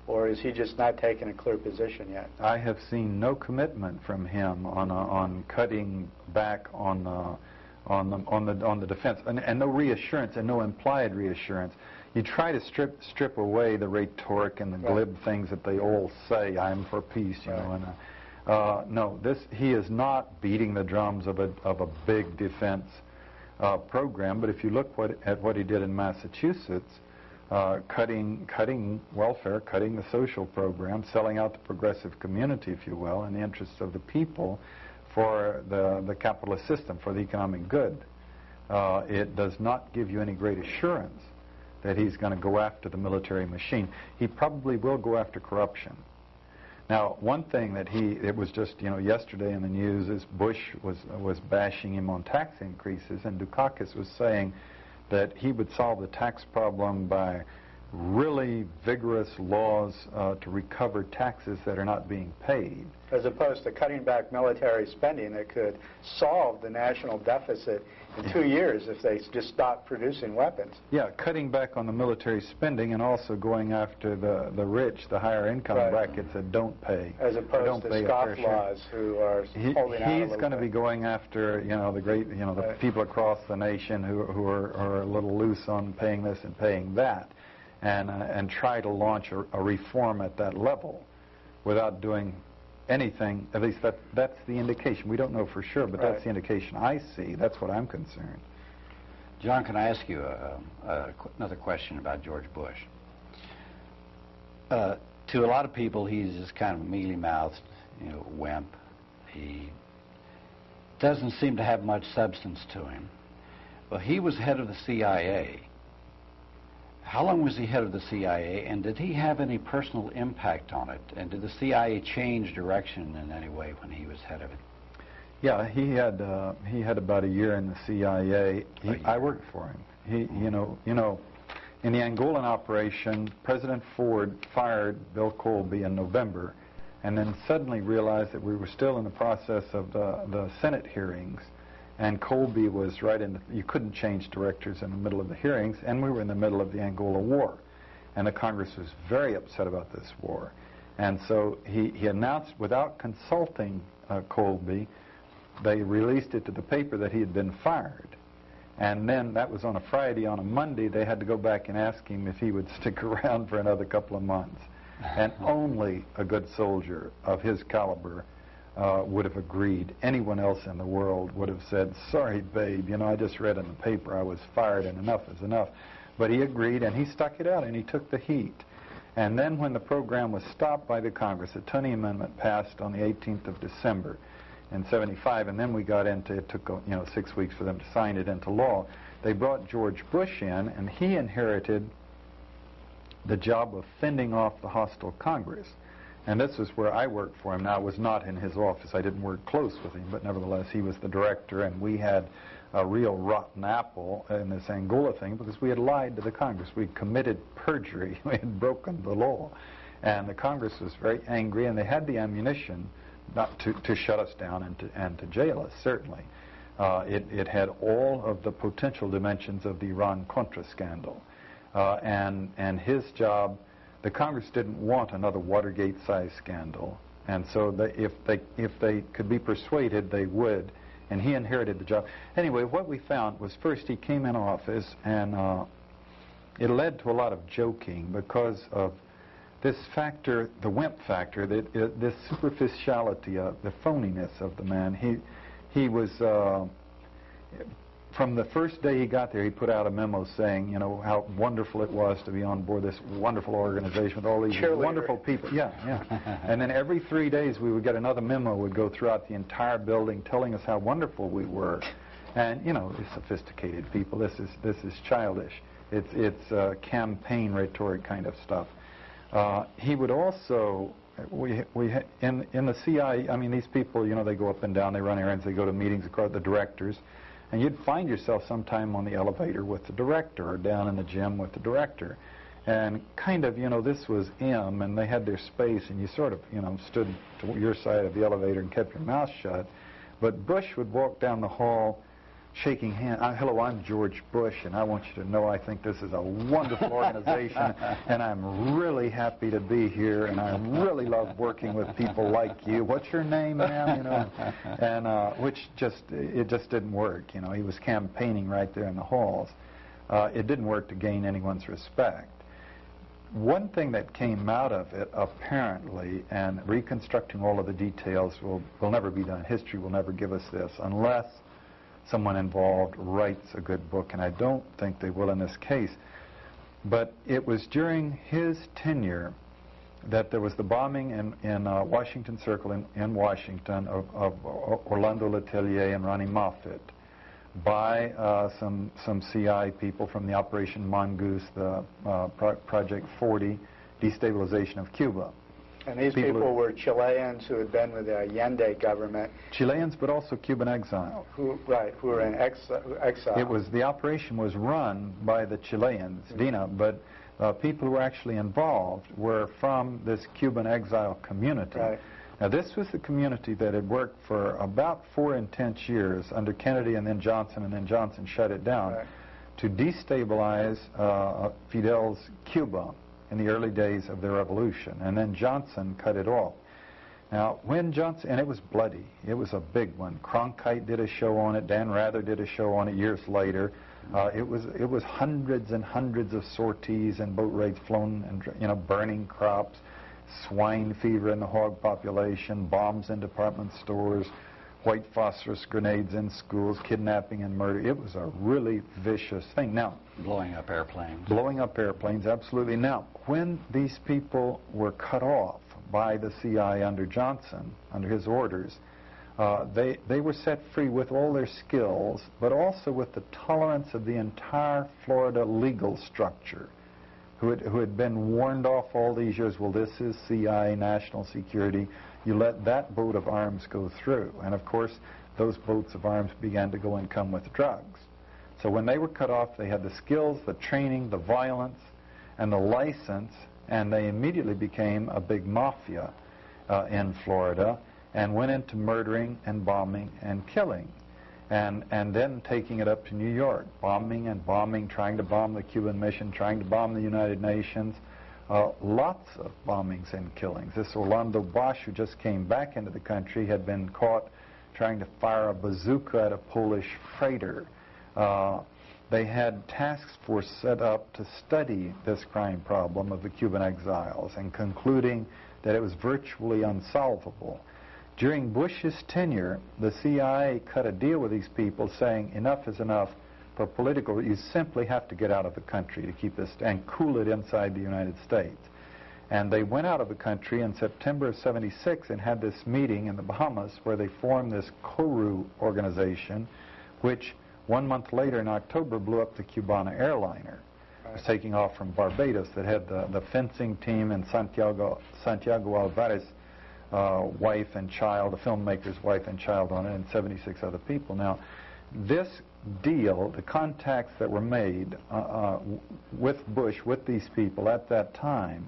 or is he just not taking a clear position yet? I have seen no commitment from him on cutting back on the defense, and no reassurance and no implied reassurance. You try to strip away the rhetoric and the glib things that they all say. I'm for peace, you know. And no, he is not beating the drums of a big defense program. But if you look at what he did in Massachusetts, cutting welfare, cutting the social program, selling out the progressive community, if you will, in the interests of the people for the capitalist system, for the economic good, it does not give you any great assurance that he's going to go after the military machine. He probably will go after corruption. Now, one thing that it was just, you know, yesterday in the news is Bush was bashing him on tax increases, and Dukakis was saying that he would solve the tax problem by really vigorous laws to recover taxes that are not being paid. As opposed to cutting back military spending that could solve the national deficit in 2 years if they just stopped producing weapons. Yeah, cutting back on the military spending and also going after the rich, the higher income brackets that don't pay. As opposed to scofflaws who are holding out a little He's going to be going after, you know, the people across the nation who are a little loose on paying this and paying that, and try to launch a reform at that level without doing anything. At least that's the indication. We don't know for sure, but that's the indication I see. That's what I'm concerned. John, can I ask you another question about George Bush? To a lot of people, he's just kind of mealy-mouthed, you know, wimp. He doesn't seem to have much substance to him. Well, he was head of the CIA. How long was he head of the CIA, and did he have any personal impact on it? And did the CIA change direction in any way when he was head of it? Yeah, he had about a year in the CIA. I worked for him. You know, in the Angolan operation, President Ford fired Bill Colby in November, and then suddenly realized that we were still in the process of the Senate hearings. And Colby was right in you couldn't change directors in the middle of the hearings, and we were in the middle of the Angola War. And the Congress was very upset about this war. And so he announced, without consulting Colby, they released it to the paper that he had been fired. And then that was on a Friday. On a Monday, they had to go back and ask him if he would stick around for another couple of months. And only a good soldier of his caliber would have agreed. Anyone else in the world would have said, sorry, babe, you know, I just read in the paper I was fired and enough is enough. But he agreed, and he stuck it out, and he took the heat. And then when the program was stopped by the Congress, the Tunney Amendment passed on the 18th of December in 75, and then we got into, it took, you know, 6 weeks for them to sign it into law. They brought George Bush in, and he inherited the job of fending off the hostile Congress. And this is where I worked for him. Now, I was not in his office. I didn't work close with him, but nevertheless, he was the director, and we had a real rotten apple in this Angola thing because we had lied to the Congress. We had committed perjury. We had broken the law. And the Congress was very angry, and they had the ammunition not to shut us down and to jail us, certainly. It had all of the potential dimensions of the Iran-Contra scandal. And his job, the Congress didn't want another Watergate-sized scandal, and so if they could be persuaded, they would, and he inherited the job. Anyway, what we found was first he came in office, and it led to a lot of joking because of this factor, the wimp factor, this superficiality, the phoniness of the man. He was... From the first day he got there, he put out a memo saying, you know, how wonderful it was to be on board this wonderful organization with all these wonderful people. Yeah. And then every 3 days we would get another memo would go throughout the entire building telling us how wonderful we were. And, you know, these sophisticated people, this is childish. It's campaign rhetoric kind of stuff. He would also... in the CIA, I mean, these people, you know, they go up and down, they run errands, they go to meetings across the directors. And you'd find yourself sometime on the elevator with the director or down in the gym with the director. And kind of, you know, this was M, and they had their space, and you sort of, you know, stood to your side of the elevator and kept your mouth shut. But Bush would walk down the hall shaking hands. Hello, I'm George Bush, and I want you to know I think this is a wonderful organization, and I'm really happy to be here, and I really love working with people like you. What's your name, ma'am? You know, and which it just didn't work. You know, he was campaigning right there in the halls. It didn't work to gain anyone's respect. One thing that came out of it, apparently, and reconstructing all of the details will never be done. History will never give us this unless someone involved writes a good book, and I don't think they will in this case. But it was during his tenure that there was the bombing in Washington Circle in Washington of Orlando Letelier and Ronnie Moffett by some CI people from the Operation Mongoose, the Project 40, destabilization of Cuba. And these people were Chileans who had been with the Allende government. Chileans, but also Cuban exiles. Who were in exile. The operation was run by the Chileans, Dina, but people who were actually involved were from this Cuban exile community. Right. Now, this was the community that had worked for about 4 intense years under Kennedy and then Johnson shut it down, right, to destabilize Fidel's Cuba in the early days of the revolution, and then Johnson cut it off. Now, when Johnson, and it was bloody, it was a big one. Cronkite did a show on it, Dan Rather did a show on it years later. It was hundreds and hundreds of sorties and boat raids flown, and burning crops, swine fever in the hog population, bombs in department stores, white phosphorus grenades in schools, kidnapping and murder. It was a really vicious thing. Now, blowing up airplanes. Blowing up airplanes, absolutely. Now, when these people were cut off by the CI under Johnson, under his orders, they were set free with all their skills, but also with the tolerance of the entire Florida legal structure, who had been warned off all these years. Well, this is CI, national security. You let that boat of arms go through. And of course, those boats of arms began to go and come with drugs. So when they were cut off, they had the skills, the training, the violence, and the license, and they immediately became a big mafia in Florida and went into murdering and bombing and killing. And then taking it up to New York, bombing and bombing, trying to bomb the Cuban mission, trying to bomb the United Nations. Lots of bombings and killings. This Orlando Bosch, who just came back into the country, had been caught trying to fire a bazooka at a Polish freighter. They had task force set up to study this crime problem of the Cuban exiles and concluding that it was virtually unsolvable. During Bush's tenure, the CIA cut a deal with these people saying enough is enough. For political, you simply have to get out of the country to keep this and cool it inside the United States. And they went out of the country in September of '76 and had this meeting in the Bahamas where they formed this CORU organization, which 1 month later in October blew up the Cubana airliner. It was taking off from Barbados that had the fencing team and Santiago Alvarez wife and child, the filmmaker's wife and child on it, and 76 other people. Now, this deal, the contacts that were made with Bush, with these people at that time,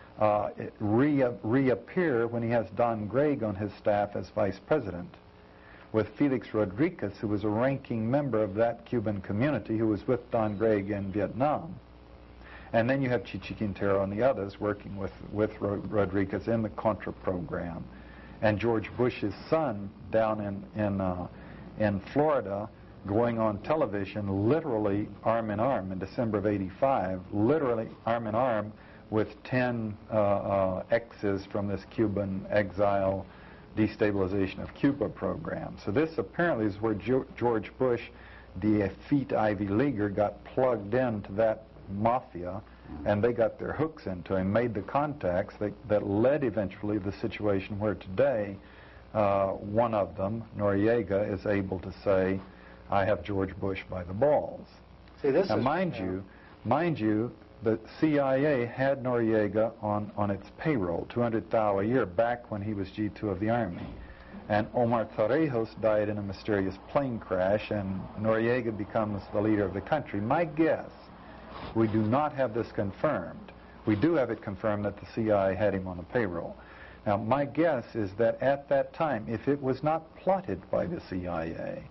reappear when he has Don Gregg on his staff as vice president, with Felix Rodriguez, who was a ranking member of that Cuban community, who was with Don Gregg in Vietnam. And then you have Chichi Quintero and the others working with Rodriguez in the Contra program. And George Bush's son down in Florida going on television literally arm in arm in December of '85, literally arm in arm with 10 exes from this Cuban exile destabilization of Cuba program. So this apparently is where George Bush, the effete Ivy Leaguer, got plugged into that mafia, and they got their hooks into him, made the contacts that led eventually to the situation where today one of them, Noriega, is able to say, I have George Bush by the balls. See, this now, is, mind you, the CIA had Noriega on its payroll, $200,000 a year, back when he was G2 of the Army. And Omar Torrijos died in a mysterious plane crash, and Noriega becomes the leader of the country. My guess, we do not have this confirmed. We do have it confirmed that the CIA had him on the payroll. Now, my guess is that at that time, if it was not plotted by the CIA,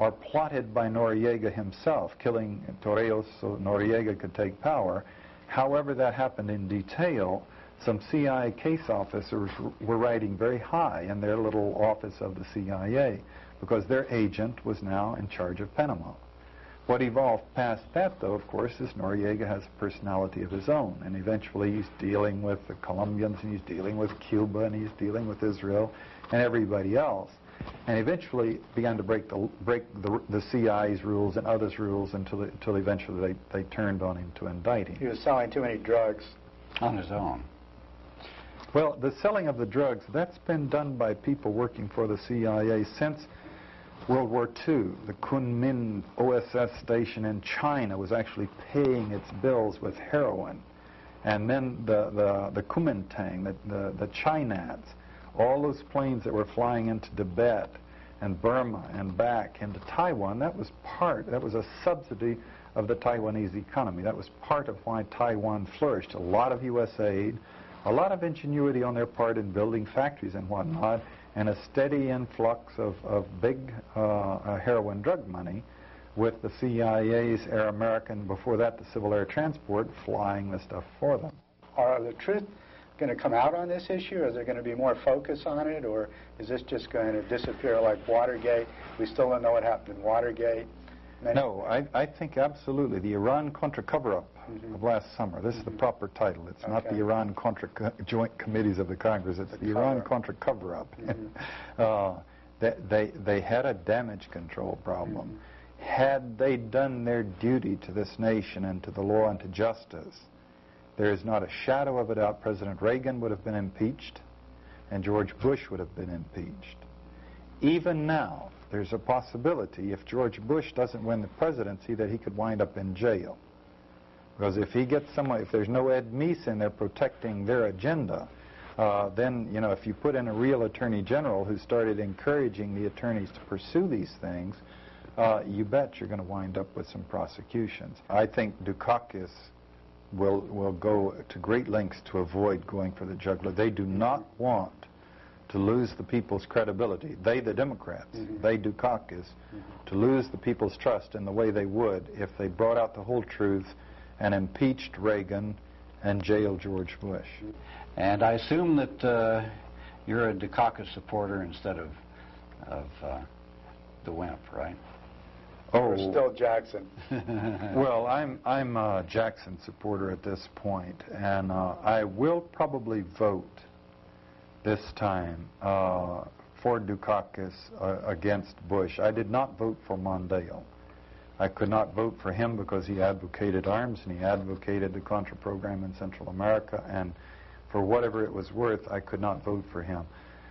or plotted by Noriega himself, killing Torrijos so Noriega could take power. However that happened in detail, some CIA case officers were riding very high in their little office of the CIA because their agent was now in charge of Panama. What evolved past that, though, of course, is Noriega has a personality of his own, and eventually he's dealing with the Colombians, and he's dealing with Cuba, and he's dealing with Israel and everybody else, and eventually began to break the CIA's rules and others' rules until eventually they turned on him to indict him. He was selling too many drugs. On his own. Well, the selling of the drugs, that's been done by people working for the CIA since World War II. The Kunming OSS station in China was actually paying its bills with heroin. And then the Kuomintang, the Chinats, all those planes that were flying into Tibet and Burma and back into Taiwan, that was a subsidy of the Taiwanese economy. That was part of why Taiwan flourished. A lot of U.S. aid, a lot of ingenuity on their part in building factories and whatnot, and a steady influx of big heroin drug money with the CIA's Air American, before that the Civil Air Transport, flying the stuff for them. Are the truth going to come out on this issue? Is there going to be more focus on it, or is this just going to disappear like Watergate? We still don't know what happened in Watergate. No, I think absolutely. The Iran-Contra cover-up of last summer, this is the proper title. It's not the Iran-Contra Joint Committees of the Congress. It's the Iran-Contra cover-up. They had a damage control problem. Had they done their duty to this nation and to the law and to justice, there is not a shadow of a doubt President Reagan would have been impeached and George Bush would have been impeached. Even now, there's a possibility, if George Bush doesn't win the presidency, that he could wind up in jail. Because if he gets if there's no Ed Meese in there protecting their agenda, then, you know, if you put in a real attorney general who started encouraging the attorneys to pursue these things, you bet you're going to wind up with some prosecutions. I think Dukakis will go to great lengths to avoid going for the jugular. They do not want to lose the people's credibility. They, the Democrats, they, Dukakis, to lose the people's trust in the way they would if they brought out the whole truth and impeached Reagan and jailed George Bush. And I assume that you're a Dukakis supporter instead of the Wimp, right? Or still Jackson. Well, I'm a Jackson supporter at this point, and I will probably vote this time for Dukakis against Bush. I did not vote for Mondale. I could not vote for him because he advocated arms and he advocated the Contra program in Central America, and for whatever it was worth, I could not vote for him.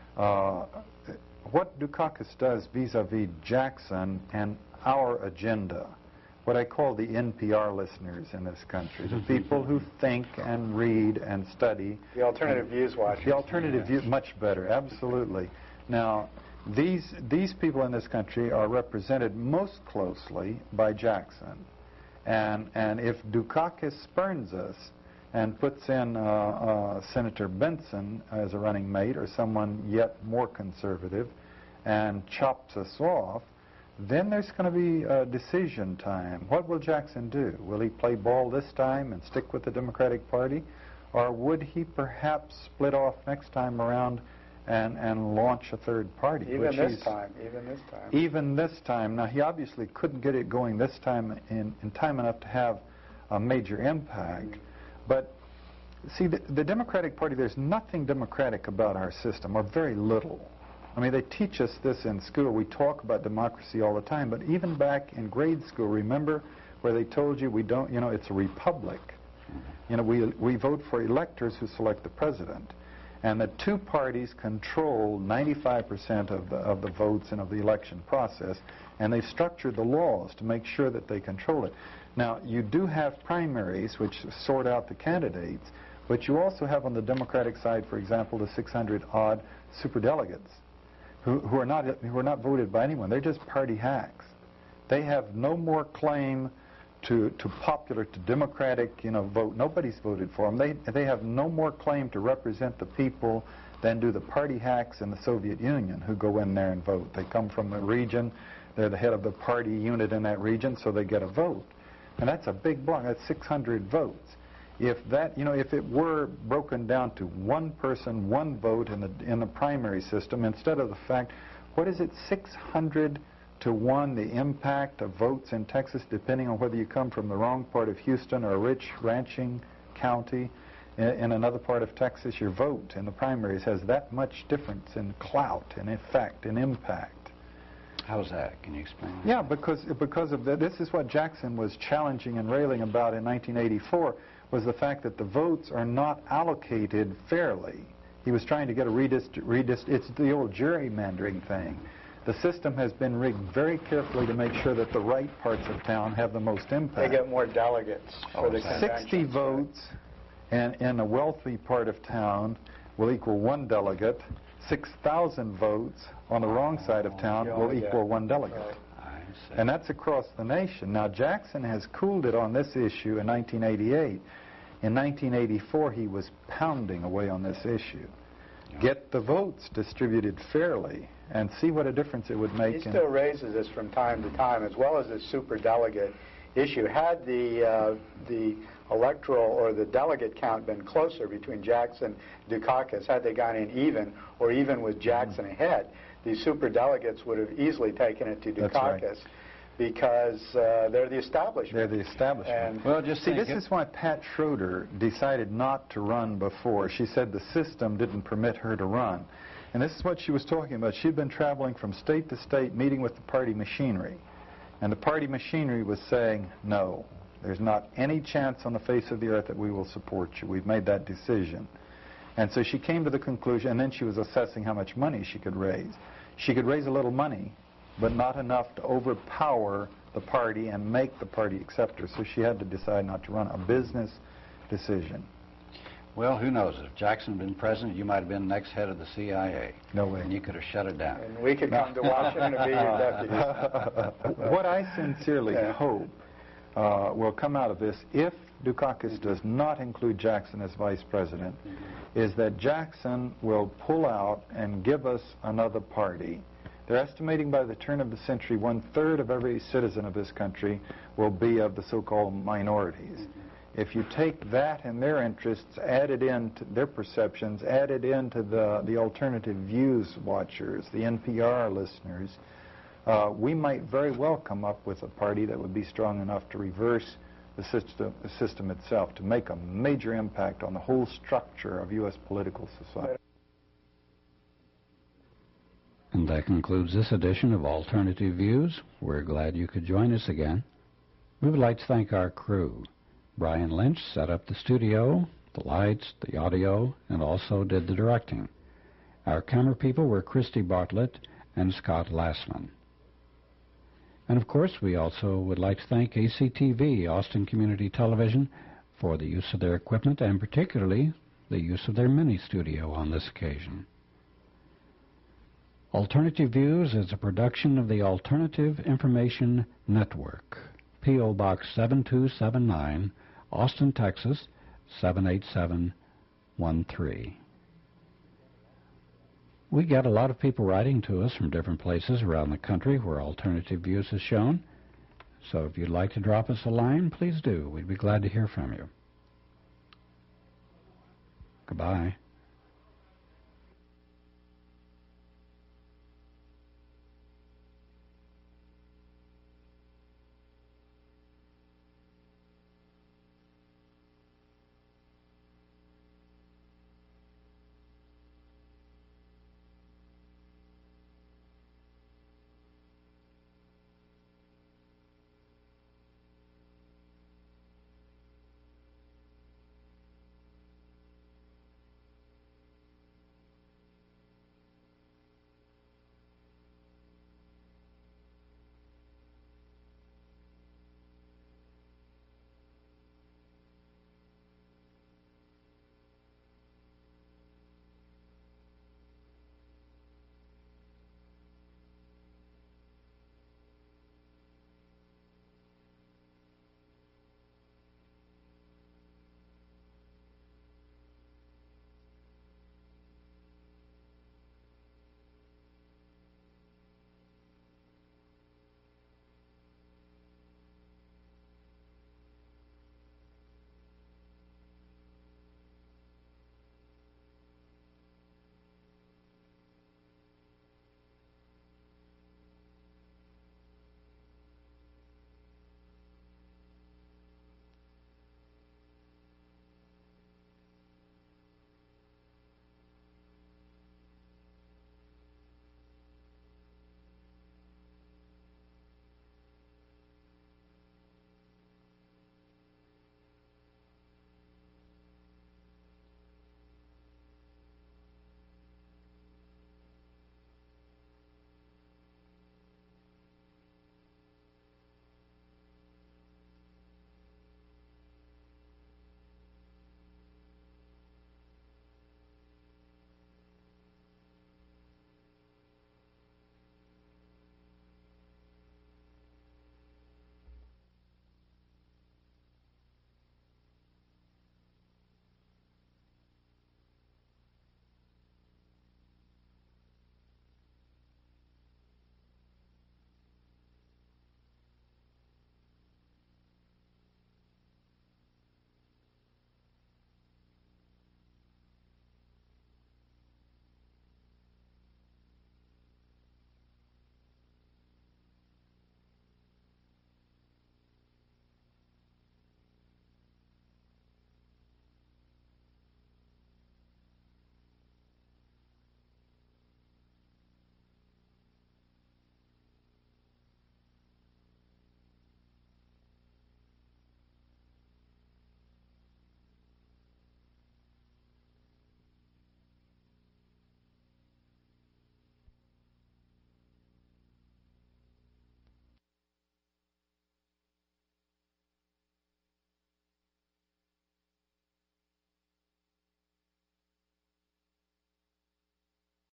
What Dukakis does vis-a-vis Jackson and our agenda, what I call the NPR listeners in this country, the people who think and read and study. The alternative views watchers. The alternative view, much better, absolutely. Now, these people in this country are represented most closely by Jackson. And if Dukakis spurns us and puts in Senator Benson as a running mate or someone yet more conservative and chops us off, then there's going to be a decision time. What will Jackson do? Will he play ball this time and stick with the Democratic Party? Or would he perhaps split off next time around and launch a third party? Even this time. Now, he obviously couldn't get it going this time in time enough to have a major impact. But, see, the Democratic Party, there's nothing democratic about our system, or very little. I mean, they teach us this in school. We talk about democracy all the time, but even back in grade school, remember where they told you we don't, you know, it's a republic. You know, we vote for electors who select the president. And the two parties control 95% of the votes and of the election process, and they've structured the laws to make sure that they control it. Now, you do have primaries which sort out the candidates, but you also have on the Democratic side, for example, the 600-odd superdelegates who are not voted by anyone. They're just party hacks. They have no more claim to popular, to democratic, you know, vote. Nobody's voted for them. They have no more claim to represent the people than do the party hacks in the Soviet Union who go in there and vote. They come from a region They're the head of the party unit in that region, so they get a vote. And that's a big block. That's 600 votes. If that, if it were broken down to one person, one vote in the primary system, instead of the fact, what is it, 600 to 1, the impact of votes in Texas, depending on whether you come from the wrong part of Houston or a rich ranching county in another part of Texas, your vote in the primaries has that much difference in clout, in effect, in impact. How's that? Can you explain that? Yeah, because of that. This is what Jackson was challenging and railing about in 1984, was the fact that the votes are not allocated fairly. He was trying to get a it's the old gerrymandering thing. The system has been rigged very carefully to make sure that the right parts of town have the most impact. They get more delegates for the convention. 60 votes and in a wealthy part of town will equal 1 delegate. 6,000 votes on the wrong side of town will equal 1 delegate. Right. And that's across the nation. Now, Jackson has cooled it on this issue in 1988. In 1984, he was pounding away on this issue. Get the votes distributed fairly and see what a difference it would make. He still raises this from time to time, as well as the superdelegate issue. Had the electoral or the delegate count been closer between Jackson and Dukakis, had they gone in even, or even with Jackson ahead, the superdelegates would have easily taken it to Dukakis. Right. Because they're the establishment. They're the establishment. And well, just see, this is why Pat Schroeder decided not to run before. She said the system didn't permit her to run. And this is what she was talking about. She'd been traveling from state to state, meeting with the party machinery. And the party machinery was saying, no, there's not any chance on the face of the earth that we will support you. We've made that decision. And so she came to the conclusion, and then she was assessing how much money she could raise. She could raise a little money, but not enough to overpower the party and make the party accept her. So she had to decide not to run. A business decision. Well, who knows? If Jackson had been president, you might have been next head of the CIA. No way. And you could have shut it down. And we could come to Washington and be your deputies. What I sincerely hope will come out of this, if Dukakis does not include Jackson as vice president, is that Jackson will pull out and give us another party. They're estimating by the turn of the century 1/3 of every citizen of this country will be of the so-called minorities. If you take that and their interests, add it into their perceptions, add it into the alternative views watchers, the NPR listeners, we might very well come up with a party that would be strong enough to reverse the system itself, to make a major impact on the whole structure of U.S. political society. And that concludes this edition of Alternative Views. We're glad you could join us again. We would like to thank our crew. Brian Lynch set up the studio, the lights, the audio, and also did the directing. Our camera people were Christy Bartlett and Scott Lassman. And of course, we also would like to thank ACTV, Austin Community Television, for the use of their equipment and particularly the use of their mini studio on this occasion. Alternative Views is a production of the Alternative Information Network, P.O. Box 7279, Austin, Texas 78713. We get a lot of people writing to us from different places around the country where Alternative Views is shown. So if you'd like to drop us a line, please do. We'd be glad to hear from you. Goodbye.